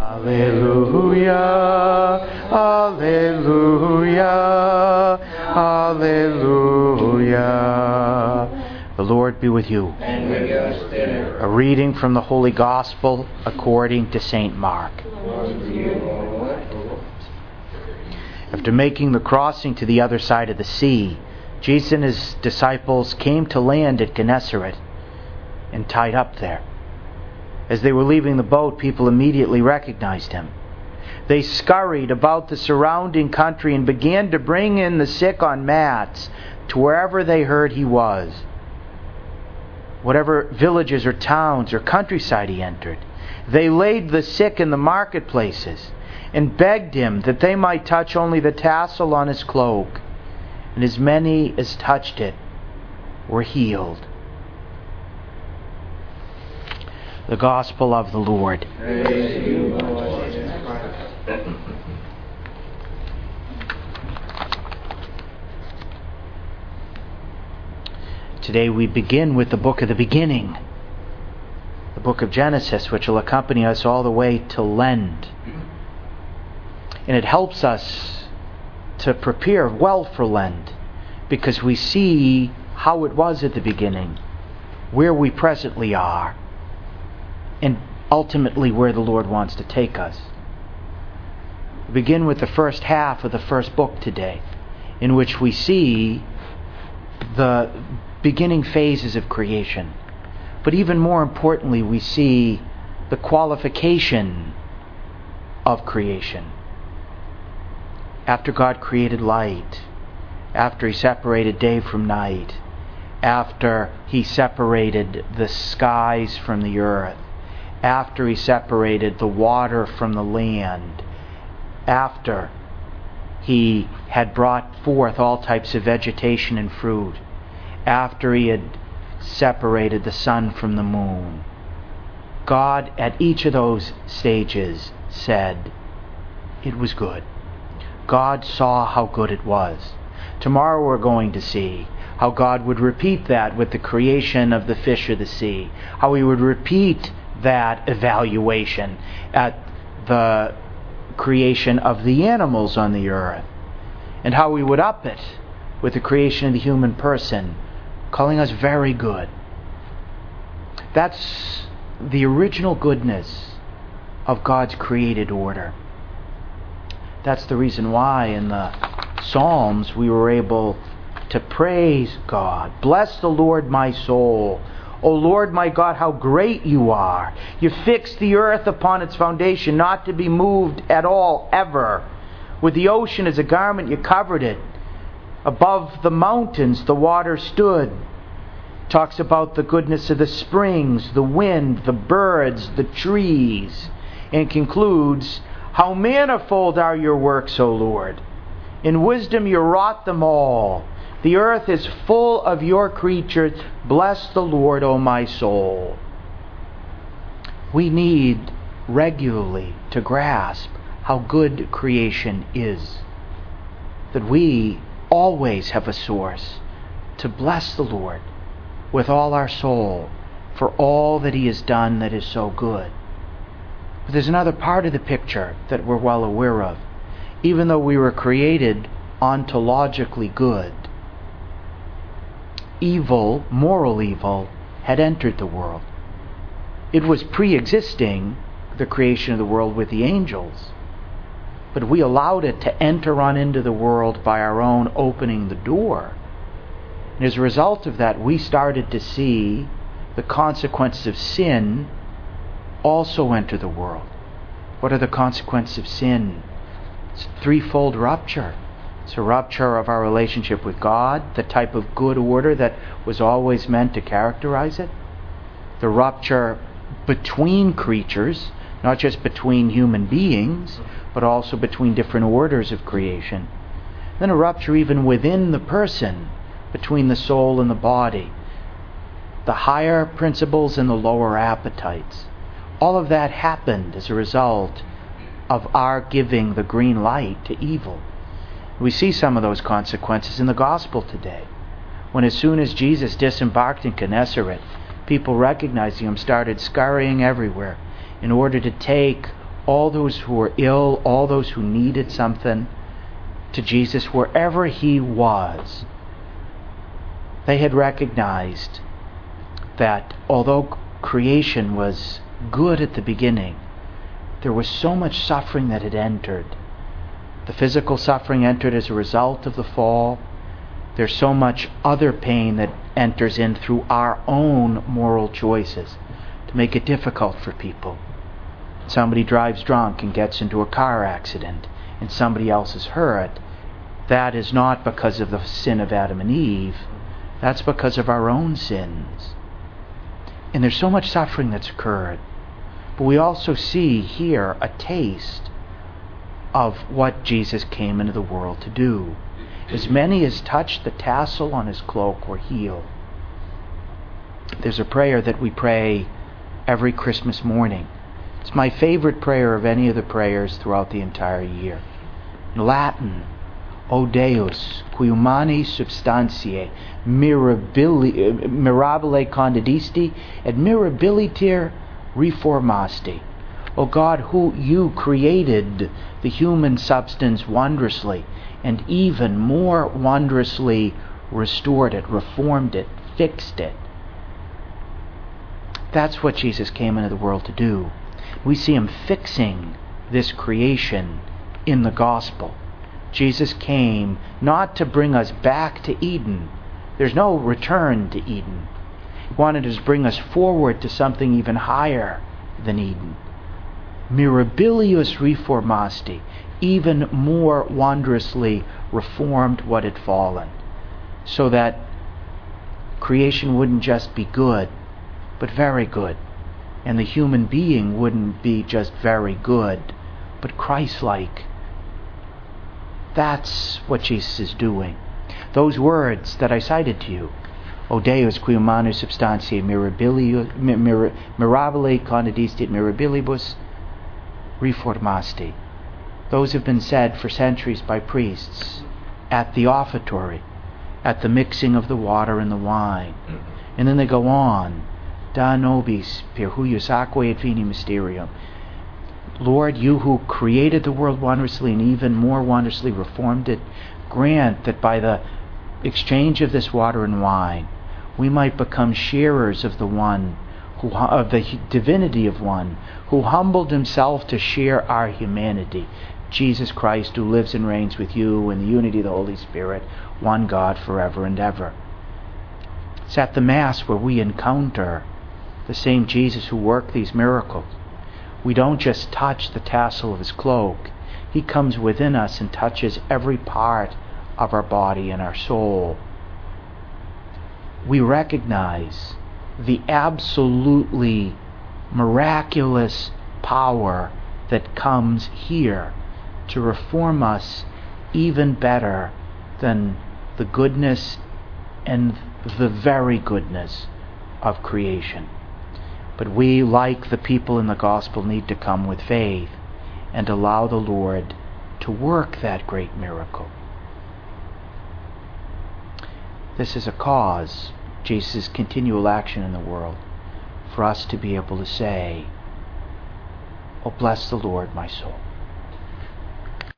Alleluia, alleluia, alleluia. The Lord be with you. And with your spirit. A reading from the Holy Gospel according to St. Mark. Lord, to you, O Lord. After making the crossing to the other side of the sea, Jesus and his disciples came to land at Gennesaret and tied up there. As they were leaving the boat, people immediately recognized him. They scurried about the surrounding country and began to bring in the sick on mats to wherever they heard he was. Whatever villages or towns or countryside he entered, they laid the sick in the marketplaces and begged him that they might touch only the tassel on his cloak. And as many as touched it were healed. The Gospel of the Lord. Praise to you, O Lord Jesus Christ. Today we begin with the book of the beginning, the book of Genesis, which will accompany us all the way to Lent. And it helps us to prepare well for Lent because we see how it was at the beginning, where we presently are, and ultimately where the Lord wants to take us. We begin with the first half of the first book today, in which we see the beginning phases of creation. But even more importantly, we see the qualification of creation. After God created light, after He separated day from night, after He separated the skies from the earth, after He separated the water from the land, after He had brought forth all types of vegetation and fruit, after He had separated the sun from the moon, God at each of those stages said, it was good. God saw how good it was. Tomorrow we're going to see how God would repeat that with the creation of the fish of the sea, how He would repeat that evaluation at the creation of the animals on the earth, and how He would up it with the creation of the human person, calling us very good. That's the original goodness of God's created order. That's the reason why in the Psalms we were able to praise God. Bless the Lord, my soul. O Lord my God, how great you are. You fixed the earth upon its foundation, not to be moved at all, ever. With the ocean as a garment you covered it. Above the mountains the water stood. Talks about the goodness of the springs, the wind, the birds, the trees. And concludes, how manifold are your works, O Lord. In wisdom you wrought them all. The earth is full of your creatures. Bless the Lord, O my soul. We need regularly to grasp how good creation is. That we always have a source to bless the Lord with all our soul for all that He has done that is so good. But there's another part of the picture that we're well aware of. Even though we were created ontologically good, evil, moral evil, had entered the world. It was pre-existing the creation of the world with the angels. But we allowed it to enter on into the world by our own opening the door. And as a result of that, we started to see the consequences of sin also enter the world. What are the consequences of sin? It's a threefold rupture. It's a rupture of our relationship with God, the type of good order that was always meant to characterize it. The rupture between creatures, not just between human beings, but also between different orders of creation. Then a rupture even within the person, between the soul and the body. The higher principles and the lower appetites. All of that happened as a result of our giving the green light to evil. We see some of those consequences in the gospel today. When as soon as Jesus disembarked in Gennesaret, people recognizing Him started scurrying everywhere in order to take all those who were ill, all those who needed something, to Jesus wherever he was. They had recognized that although creation was good at the beginning, there was so much suffering that had entered. The physical suffering entered as a result of the fall. There's so much other pain that enters in through our own moral choices to make it difficult for people. Somebody drives drunk and gets into a car accident and somebody else is hurt. That is not because of the sin of Adam and Eve. That's because of our own sins. And there's so much suffering that's occurred. But we also see here a taste of what Jesus came into the world to do. As many as touched the tassel on his cloak were healed. There's a prayer that we pray every Christmas morning. It's my favorite prayer of any of the prayers throughout the entire year. In Latin, O Deus, qui humani substantiae mirabile condidisti et mirabiliter reformasti. O God, who you created the human substance wondrously, and even more wondrously restored it, reformed it, fixed it. That's what Jesus came into the world to do. We see him fixing this creation in the gospel. Jesus came not to bring us back to Eden. There's no return to Eden. He wanted to bring us forward to something even higher than Eden. Mirabilius reformasti, even more wondrously reformed what had fallen, so that creation wouldn't just be good, but very good. And the human being wouldn't be just very good, but Christ-like. That's what Jesus is doing. Those words that I cited to you, O Deus qui humanus substantiae mirabile condidisti et mirabilibus reformasti. Those have been said for centuries by priests at the offertory, at the mixing of the water and the wine. And then they go on, Da nobis per huius aquae et vini mysterium. Lord, you who created the world wondrously and even more wondrously reformed it, grant that by the exchange of this water and wine, we might become sharers of the one, of the divinity of one, who humbled himself to share our humanity, Jesus Christ, who lives and reigns with you in the unity of the Holy Spirit, one God forever and ever. It's at the Mass where we encounter the same Jesus who worked these miracles. We don't just touch the tassel of his cloak. He comes within us and touches every part of our body and our soul. We recognize the absolutely miraculous power that comes here to reform us even better than the goodness and the very goodness of creation. But we, like the people in the gospel, need to come with faith and allow the Lord to work that great miracle. This is a cause, Jesus' continual action in the world, for us to be able to say, Oh, bless the Lord, my soul.